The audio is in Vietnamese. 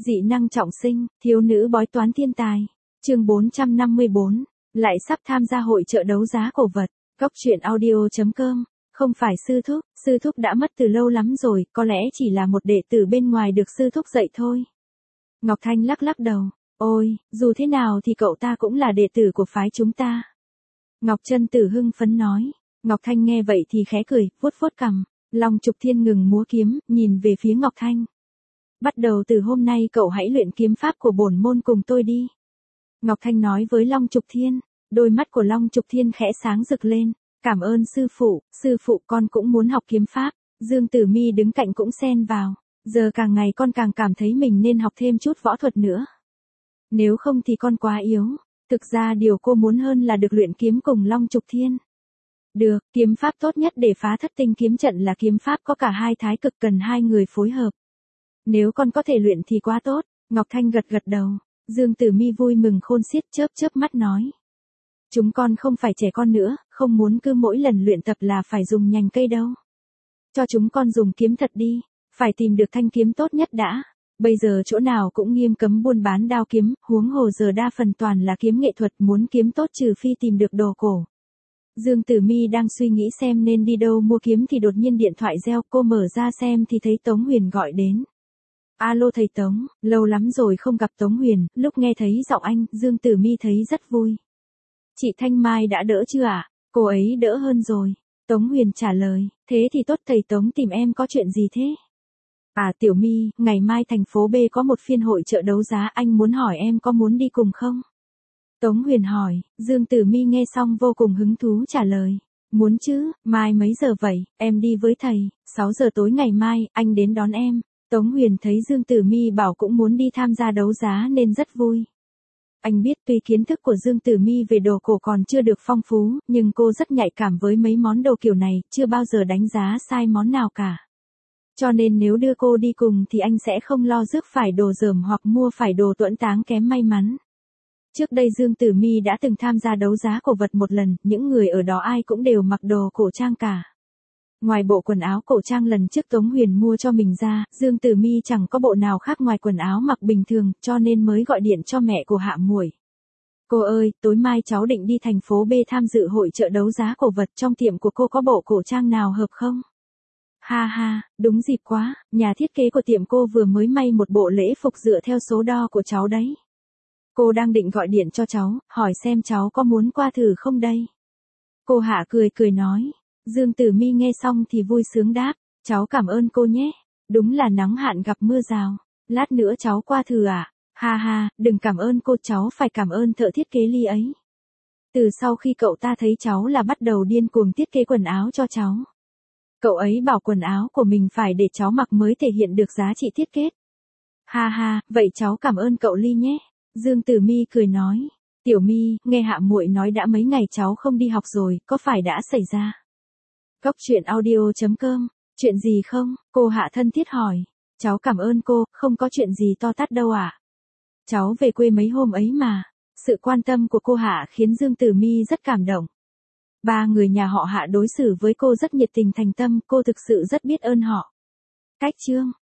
Dị năng trọng sinh, thiếu nữ bói toán thiên tài. Chương 454, lại sắp tham gia hội chợ đấu giá cổ vật. Góc truyện audio.com. Không phải sư thúc đã mất từ lâu lắm rồi, có lẽ chỉ là một đệ tử bên ngoài được sư thúc dạy thôi. Ngọc Thanh lắc lắc đầu, ôi, dù thế nào thì cậu ta cũng là đệ tử của phái chúng ta. Ngọc Trân Tử hưng phấn nói. Ngọc Thanh nghe vậy thì khẽ cười, vuốt vuốt cằm. Long Trục Thiên ngừng múa kiếm, nhìn về phía Ngọc Thanh. Bắt đầu từ hôm nay cậu hãy luyện kiếm pháp của bổn môn cùng tôi đi. Ngọc Thanh nói với Long Trục Thiên. Đôi mắt của Long Trục Thiên khẽ sáng rực lên. Cảm ơn sư phụ con cũng muốn học kiếm pháp. Dương Tử Mi đứng cạnh cũng xen vào. Giờ càng ngày con càng cảm thấy mình nên học thêm chút võ thuật nữa. Nếu không thì con quá yếu. Thực ra điều cô muốn hơn là được luyện kiếm cùng Long Trục Thiên. Được, kiếm pháp tốt nhất để phá thất tinh kiếm trận là kiếm pháp có cả hai thái cực, cần hai người phối hợp. Nếu con có thể luyện thì quá tốt. Ngọc Thanh gật gật đầu. Dương Tử Mi vui mừng khôn xiết, chớp mắt nói. Chúng con không phải trẻ con nữa, không muốn cứ mỗi lần luyện tập là phải dùng nhành cây đâu. Cho chúng con dùng kiếm thật đi, phải tìm được thanh kiếm tốt nhất đã. Bây giờ chỗ nào cũng nghiêm cấm buôn bán đao kiếm, huống hồ giờ đa phần toàn là kiếm nghệ thuật, muốn kiếm tốt trừ phi tìm được đồ cổ. Dương Tử Mi đang suy nghĩ xem nên đi đâu mua kiếm thì đột nhiên điện thoại reo, cô mở ra xem thì thấy Tống Huyền gọi đến. Alo thầy Tống, lâu lắm rồi không gặp Tống Huyền, lúc nghe thấy giọng anh, Dương Tử Mi thấy rất vui. Chị Thanh Mai đã đỡ chưa ạ? Cô ấy đỡ hơn rồi. Tống Huyền trả lời, thế thì tốt, thầy Tống tìm em có chuyện gì thế? À Tiểu Mi, ngày mai thành phố B có một phiên hội chợ đấu giá, anh muốn hỏi em có muốn đi cùng không? Tống Huyền hỏi. Dương Tử Mi nghe xong vô cùng hứng thú trả lời. Muốn chứ, mai mấy giờ vậy, em đi với thầy, 6 giờ tối ngày mai, anh đến đón em. Tống Huyền thấy Dương Tử Mi bảo cũng muốn đi tham gia đấu giá nên rất vui. Anh biết tuy kiến thức của Dương Tử Mi về đồ cổ còn chưa được phong phú, nhưng cô rất nhạy cảm với mấy món đồ kiểu này, chưa bao giờ đánh giá sai món nào cả. Cho nên nếu đưa cô đi cùng thì anh sẽ không lo rước phải đồ dởm hoặc mua phải đồ tuẫn táng kém may mắn. Trước đây Dương Tử Mi đã từng tham gia đấu giá cổ vật một lần, những người ở đó ai cũng đều mặc đồ cổ trang cả. Ngoài bộ quần áo cổ trang lần trước Tống Huyền mua cho mình ra, Dương Tử Mi chẳng có bộ nào khác ngoài quần áo mặc bình thường, cho nên mới gọi điện cho mẹ của Hạ Muội. Cô ơi, tối mai cháu định đi thành phố B tham dự hội chợ đấu giá cổ vật, trong tiệm của cô có bộ cổ trang nào hợp không? Ha ha, đúng dịp quá, nhà thiết kế của tiệm cô vừa mới may một bộ lễ phục dựa theo số đo của cháu đấy. Cô đang định gọi điện cho cháu, hỏi xem cháu có muốn qua thử không đây? Cô Hạ cười nói. Dương Tử Mi nghe xong thì vui sướng đáp, cháu cảm ơn cô nhé. Đúng là nắng hạn gặp mưa rào. Lát nữa cháu qua thử à? Ha ha, đừng cảm ơn cô, cháu phải cảm ơn thợ thiết kế Ly ấy. Từ sau khi cậu ta thấy cháu là bắt đầu điên cuồng thiết kế quần áo cho cháu. Cậu ấy bảo quần áo của mình phải để cháu mặc mới thể hiện được giá trị thiết kế. Ha ha, vậy cháu cảm ơn cậu Ly nhé. Dương Tử Mi cười nói. Tiểu Mi, nghe Hạ Muội nói đã mấy ngày cháu không đi học rồi, có phải đã xảy ra? Góc truyện audio.com. Chuyện gì không? Cô Hạ thân thiết hỏi. Cháu cảm ơn cô, không có chuyện gì to tát đâu ạ. Cháu về quê mấy hôm ấy mà. Sự quan tâm của cô Hạ khiến Dương Tử Mi rất cảm động. Ba người nhà họ Hạ đối xử với cô rất nhiệt tình thành tâm, cô thực sự rất biết ơn họ. Cách chương